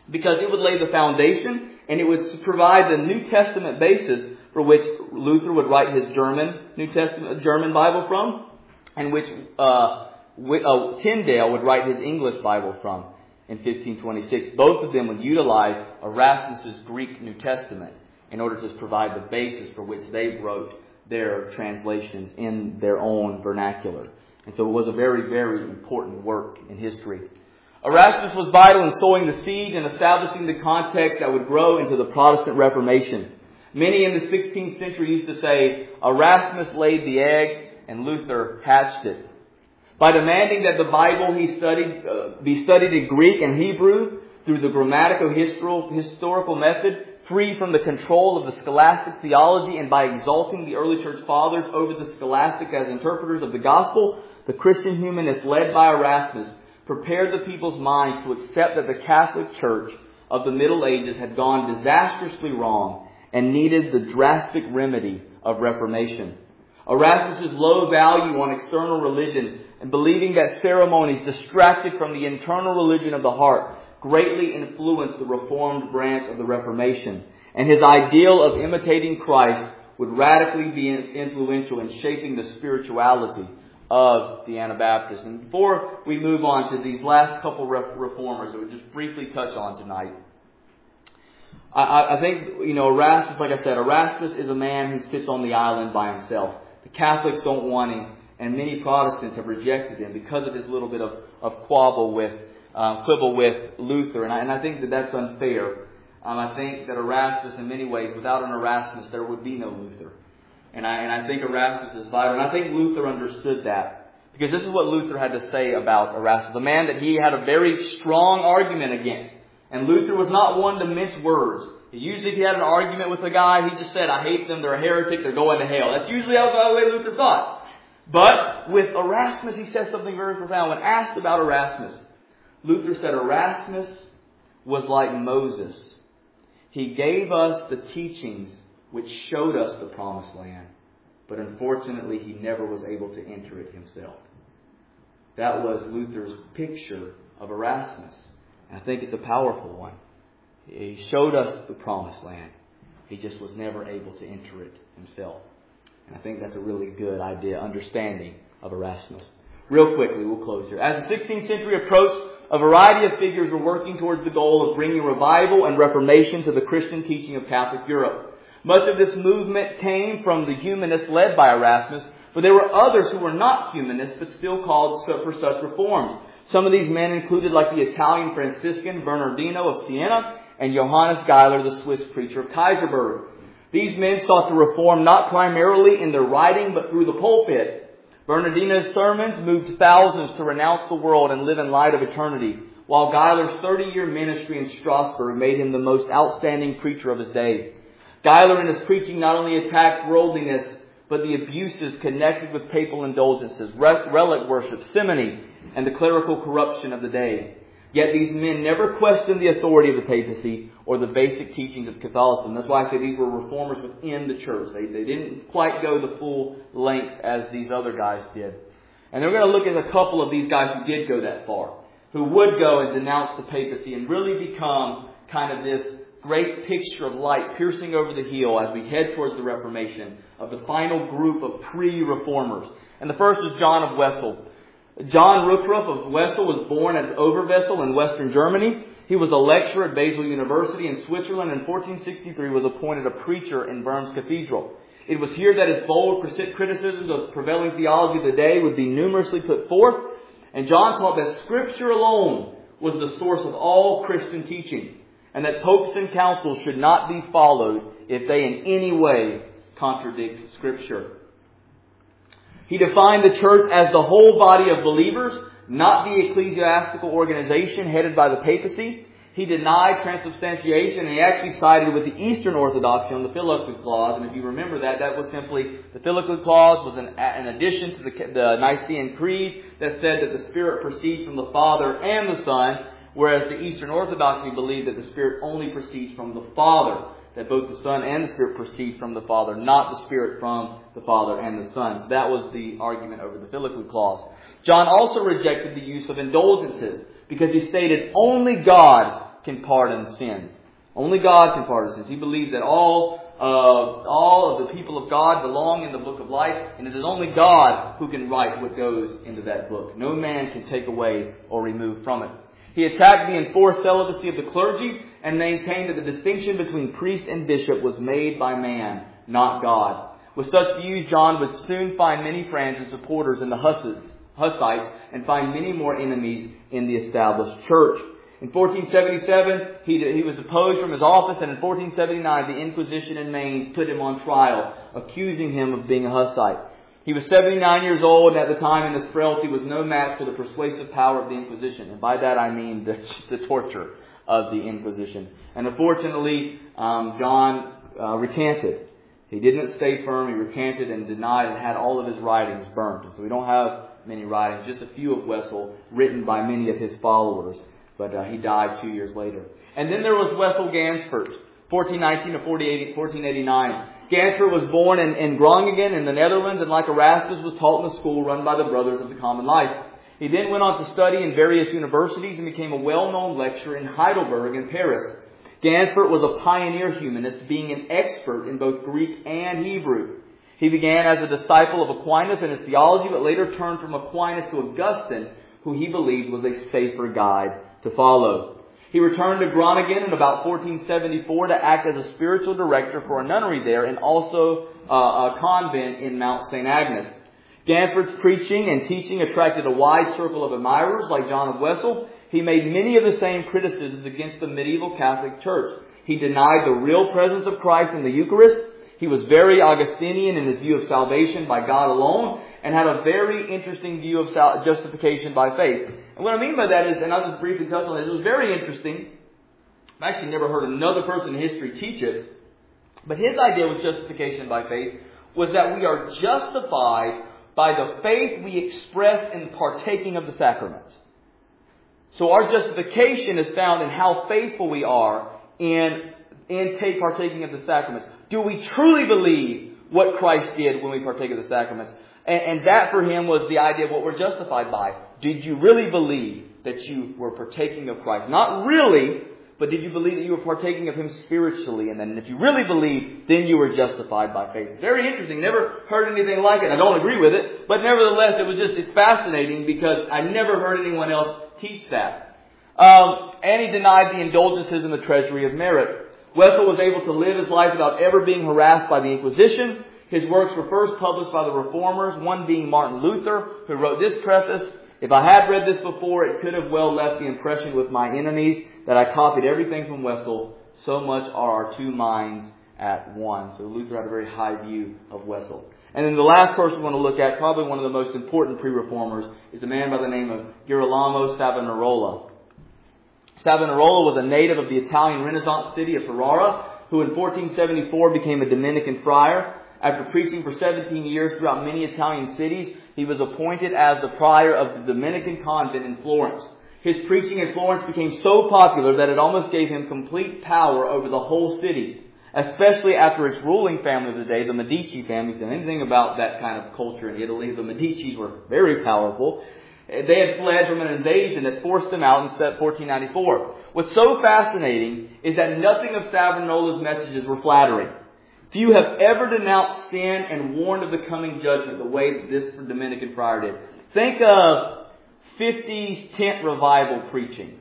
because it would lay the foundation and it would provide the New Testament basis for which Luther would write his German New Testament German Bible from, and which uh, uh, Tyndale would write his English Bible from in fifteen twenty-six. Both of them would utilize Erasmus's Greek New Testament in order to provide the basis for which they wrote their translations in their own vernacular. And so it was a very, very important work in history. Erasmus was vital in sowing the seed and establishing the context that would grow into the Protestant Reformation. Many in the sixteenth century used to say, Erasmus laid the egg and Luther hatched it. By demanding that the Bible he studied uh, be studied in Greek and Hebrew through the grammatical historical method, free from the control of the scholastic theology, and by exalting the early church fathers over the scholastic as interpreters of the gospel, the Christian humanist led by Erasmus prepared the people's minds to accept that the Catholic Church of the Middle Ages had gone disastrously wrong and needed the drastic remedy of Reformation. Erasmus's low value on external religion and believing that ceremonies distracted from the internal religion of the heart greatly influenced the Reformed branch of the Reformation. And his ideal of imitating Christ would radically be influential in shaping the spirituality of the Anabaptists. And before we move on to these last couple reformers that we'll just briefly touch on tonight, I, I think, you know, Erasmus, like I said, Erasmus is a man who sits on the island by himself. The Catholics don't want him, and many Protestants have rejected him because of his little bit of, of quabble with, uh, quibble with Luther. And I, and I think that that's unfair. Um, I think that Erasmus, in many ways, without an Erasmus, there would be no Luther. And I, and I think Erasmus is vital. And I think Luther understood that. Because this is what Luther had to say about Erasmus. A man that he had a very strong argument against. And Luther was not one to mince words. Usually if he had an argument with a guy, he just said, I hate them, they're a heretic, they're going to hell. That's usually how the way Luther thought. But with Erasmus, he says something very profound. When asked about Erasmus, Luther said, Erasmus was like Moses. He gave us the teachings which showed us the promised land. But unfortunately, he never was able to enter it himself. That was Luther's picture of Erasmus. And I think it's a powerful one. He showed us the promised land. He just was never able to enter it himself. And I think that's a really good idea, understanding of Erasmus. Real quickly, we'll close here. As the sixteenth century approached, a variety of figures were working towards the goal of bringing revival and reformation to the Christian teaching of Catholic Europe. Much of this movement came from the humanists led by Erasmus, but there were others who were not humanists but still called for such reforms. Some of these men included like the Italian Franciscan Bernardino of Siena and Johannes Geiler, the Swiss preacher of Kaiserberg. These men sought to reform not primarily in their writing but through the pulpit. Bernardino's sermons moved thousands to renounce the world and live in light of eternity, while Geiler's thirty-year ministry in Strasbourg made him the most outstanding preacher of his day. Geiler in his preaching not only attacked worldliness, but the abuses connected with papal indulgences, relic worship, simony, and the clerical corruption of the day. Yet these men never questioned the authority of the papacy or the basic teachings of Catholicism. That's why I say these were reformers within the church. They, they didn't quite go the full length as these other guys did. And we're going to look at a couple of these guys who did go that far, who would go and denounce the papacy and really become kind of this great picture of light piercing over the hill as we head towards the Reformation of the final group of pre-reformers. And the first was John of Wessel. John Ruckruff of Wessel was born at Overwessel in western Germany. He was a lecturer at Basel University in Switzerland, and in fourteen sixty-three was appointed a preacher in Worms Cathedral. It was here that his bold criticisms of prevailing theology of the day would be numerously put forth. And John taught that Scripture alone was the source of all Christian teaching, and that popes and councils should not be followed if they in any way contradict Scripture. He defined the church as the whole body of believers, not the ecclesiastical organization headed by the papacy. He denied transubstantiation, and he actually sided with the Eastern Orthodoxy on the Filioque Clause. And if you remember that, that was simply, the Filioque Clause was an, an addition to the, the Nicene Creed that said that the Spirit proceeds from the Father and the Son, whereas the Eastern Orthodoxy believed that the Spirit only proceeds from the Father, that both the Son and the Spirit proceed from the Father, not the Spirit from the Father and the Son. So that was the argument over the Filioque Clause. John also rejected the use of indulgences because he stated only God can pardon sins. Only God can pardon sins. He believes that all uh, all of the people of God belong in the book of life, and it is only God who can write what goes into that book. No man can take away or remove from it. He attacked the enforced celibacy of the clergy and maintained that the distinction between priest and bishop was made by man, not God. With such views, John would soon find many friends and supporters in the Hussites and find many more enemies in the established church. In fourteen seventy-seven, he, he was deposed from his office, and in fourteen seventy-nine, the Inquisition in Mainz put him on trial, accusing him of being a Hussite. He was seventy-nine years old, and at the time, in his frailty, was no match for the persuasive power of the Inquisition. And by that I mean the, the torture of the Inquisition. And unfortunately, um, John uh, recanted. He didn't stay firm. He recanted and denied and had all of his writings burnt. And so we don't have many writings, just a few of Wessel written by many of his followers. But uh, he died two years later. And then there was Wessel Gansfert, fourteen nineteen to fourteen eighty-nine. Gansfert was born in, in Groningen in the Netherlands, and like Erasmus was taught in a school run by the Brothers of the Common Life. He then went on to study in various universities and became a well-known lecturer in Heidelberg and Paris. Gansfert was a pioneer humanist, being an expert in both Greek and Hebrew. He began as a disciple of Aquinas in his theology, but later turned from Aquinas to Augustine, who he believed was a safer guide to follow. He returned to Groningen in about fourteen seventy-four to act as a spiritual director for a nunnery there and also uh, a convent in Mount Saint Agnes. Gansfert's preaching and teaching attracted a wide circle of admirers like John of Wessel. He made many of the same criticisms against the medieval Catholic Church. He denied the real presence of Christ in the Eucharist. He was very Augustinian in his view of salvation by God alone, and had a very interesting view of justification by faith. And what I mean by that is, and I'll just briefly touch on this, it was very interesting. I've actually never heard another person in history teach it, but his idea with justification by faith was that we are justified by the faith we express in partaking of the sacraments. So our justification is found in how faithful we are in, in take, partaking of the sacraments. Do we truly believe what Christ did when we partake of the sacraments? And, and that for him was the idea of what we're justified by. Did you really believe that you were partaking of Christ? Not really, but did you believe that you were partaking of Him spiritually? And then if you really believed, then you were justified by faith. It's very interesting. Never heard anything like it. I don't agree with it. But nevertheless, it was just, it's fascinating because I never heard anyone else teach that. Um, and he denied the indulgences in the treasury of merit. Wessel was able to live his life without ever being harassed by the Inquisition. His works were first published by the Reformers, one being Martin Luther, who wrote this preface: "If I had read this before, it could have well left the impression with my enemies that I copied everything from Wessel. So much are our two minds at one." So Luther had a very high view of Wessel. And then the last person we want to look at, probably one of the most important pre-reformers, is a man by the name of Girolamo Savonarola. Savonarola was a native of the Italian Renaissance city of Ferrara, who in fourteen seventy-four became a Dominican friar. After preaching for seventeen years throughout many Italian cities, he was appointed as the prior of the Dominican convent in Florence. His preaching in Florence became so popular that it almost gave him complete power over the whole city, especially after its ruling family of the day, the Medici family. If you know anything about that kind of culture in Italy, the Medicis were very powerful. They had fled from an invasion that forced them out in fourteen ninety-four. What's so fascinating is that nothing of Savonarola's messages were flattering. Few have ever denounced sin and warned of the coming judgment the way that this Dominican friar did. Think of fifties tent revival preaching.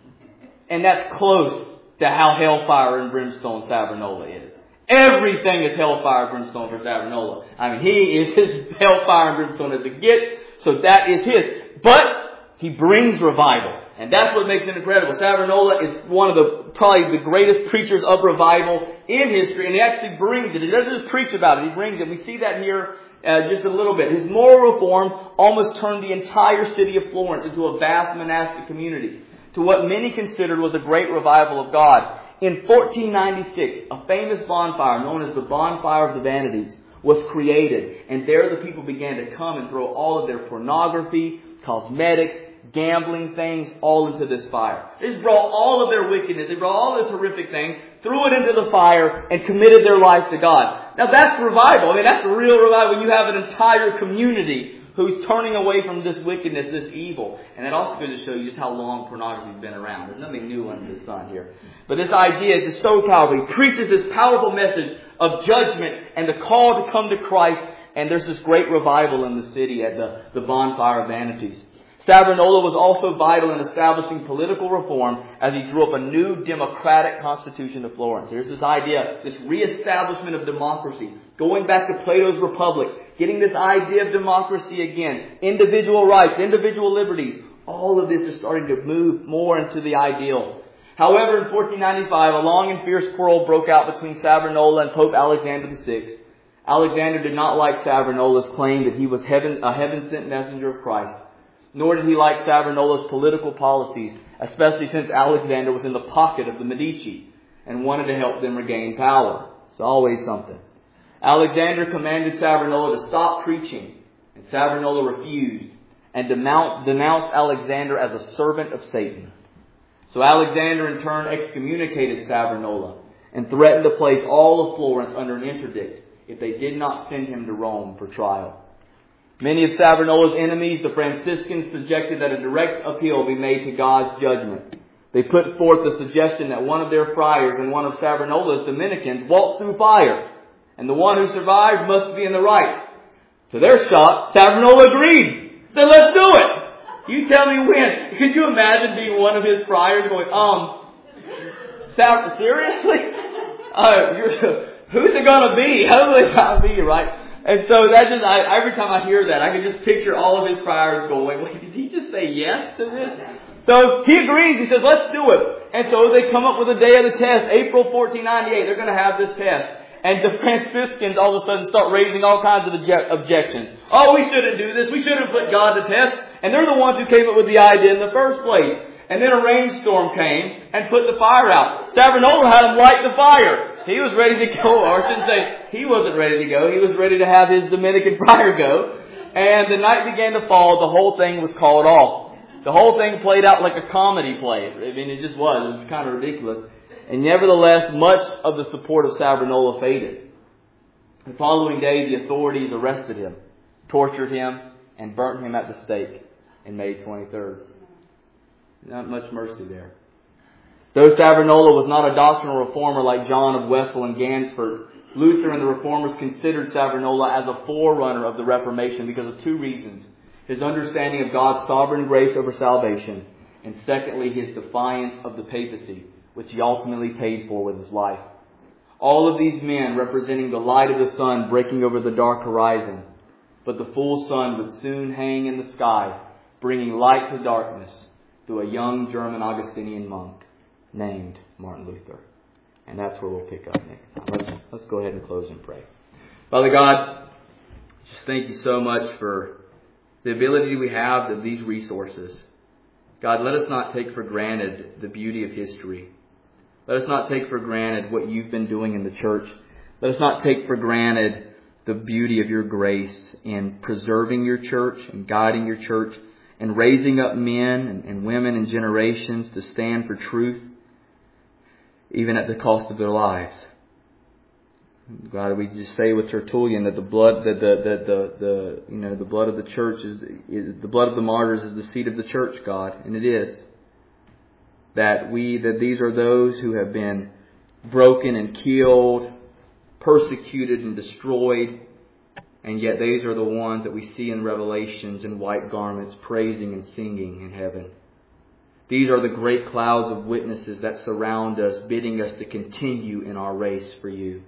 And that's close to how hellfire and brimstone Savonarola is. Everything is hellfire and brimstone for Savonarola. I mean, he is his hellfire and brimstone as it gets, so that is his. But he brings revival. And that's what makes it incredible. Savonarola is one of the, probably the greatest preachers of revival in history. And he actually brings it. He doesn't just preach about it. He brings it. We see that here uh, just a little bit. His moral reform almost turned the entire city of Florence into a vast monastic community, to what many considered was a great revival of God. In fourteen ninety-six, a famous bonfire known as the Bonfire of the Vanities was created. And there the people began to come and throw all of their pornography, cosmetics, gambling things, all into this fire. They just brought all of their wickedness, they brought all this horrific thing, threw it into the fire, and committed their life to God. Now that's revival. I mean, that's a real revival when you have an entire community who's turning away from this wickedness, this evil. And that also goes to show you just how long pornography has been around. There's nothing new under the sun here. But this idea is just so powerful. He preaches this powerful message of judgment and the call to come to Christ. And there's this great revival in the city at the, the Bonfire of Vanities. Savonarola was also vital in establishing political reform as he drew up a new democratic constitution of Florence. Here's this idea, this reestablishment of democracy, going back to Plato's Republic, getting this idea of democracy again, individual rights, individual liberties. All of this is starting to move more into the ideal. However, in fourteen ninety-five, a long and fierce quarrel broke out between Savonarola and Pope Alexander the Sixth. Alexander did not like Savonarola's claim that he was heaven, a heaven-sent messenger of Christ. Nor did he like Savonarola's political policies, especially since Alexander was in the pocket of the Medici and wanted to help them regain power. It's always something. Alexander commanded Savonarola to stop preaching, and Savonarola refused and denounced Alexander as a servant of Satan. So Alexander in turn excommunicated Savonarola and threatened to place all of Florence under an interdict if they did not send him to Rome for trial. Many of Savonarola's enemies, the Franciscans, suggested that a direct appeal be made to God's judgment. They put forth the suggestion that one of their friars and one of Savonarola's Dominicans walk through fire, and the one who survived must be in the right. To their shock, Savonarola agreed. Said, let's do it. You tell me when. Could you imagine being one of his friars going, um, Sav- seriously? Uh, you're, who's it going to be? How will it not be, right? And so that just, I, every time I hear that, I can just picture all of his friars going, wait, did he just say yes to this? So he agrees. He says, let's do it. And so they come up with a day of the test, April fourteen ninety-eight. They're going to have this test. And the Franciscans all of a sudden start raising all kinds of obje- objections. Oh, we shouldn't do this. We shouldn't put God to test. And they're the ones who came up with the idea in the first place. And then a rainstorm came and put the fire out. Savonarola had him light the fire. He was ready to go, or I shouldn't say he wasn't ready to go. He was ready to have his Dominican friar go. And the night began to fall. The whole thing was called off. The whole thing played out like a comedy play. I mean, it just was. It was kind of ridiculous. And nevertheless, much of the support of Savonarola faded. The following day, the authorities arrested him, tortured him, and burnt him at the stake in May twenty-third. Not much mercy there. Though Savonarola was not a doctrinal reformer like John of Wessel and Gansford, Luther and the Reformers considered Savonarola as a forerunner of the Reformation because of two reasons. His understanding of God's sovereign grace over salvation, and secondly, his defiance of the papacy, which he ultimately paid for with his life. All of these men representing the light of the sun breaking over the dark horizon, but the full sun would soon hang in the sky, bringing light to darkness through a young German Augustinian monk named Martin Luther. And that's where we'll pick up next time. Let's, let's go ahead and close and pray. Father God, just thank you so much for the ability we have of these resources. God, let us not take for granted the beauty of history. Let us not take for granted what you've been doing in the church. Let us not take for granted the beauty of your grace in preserving your church and guiding your church and raising up men and, and women and generations to stand for truth, even at the cost of their lives. God, we just say with Tertullian that the blood, that the, the, the, the, you know, the blood of the church is, is, the blood of the martyrs is the seed of the church, God, and it is. That we, that these are those who have been broken and killed, persecuted and destroyed, and yet these are the ones that we see in Revelations in white garments praising and singing in heaven. These are the great clouds of witnesses that surround us, bidding us to continue in our race for you.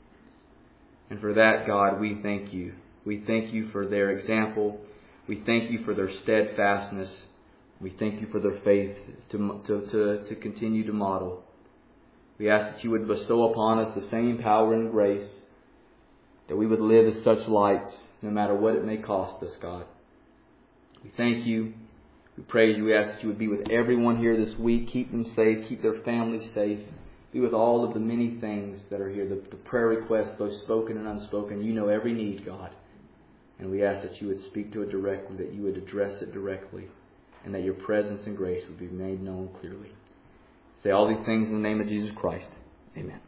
And for that, God, we thank you. We thank you for their example. We thank you for their steadfastness. We thank you for their faith to, to, to, to continue to model. We ask that you would bestow upon us the same power and grace, that we would live as such lights, no matter what it may cost us, God. We thank you. We praise you. We ask that you would be with everyone here this week. Keep them safe. Keep their families safe. Be with all of the many things that are here, the, the prayer requests, both spoken and unspoken. You know every need, God. And we ask that you would speak to it directly, that you would address it directly, and that your presence and grace would be made known clearly. Say all these things in the name of Jesus Christ. Amen.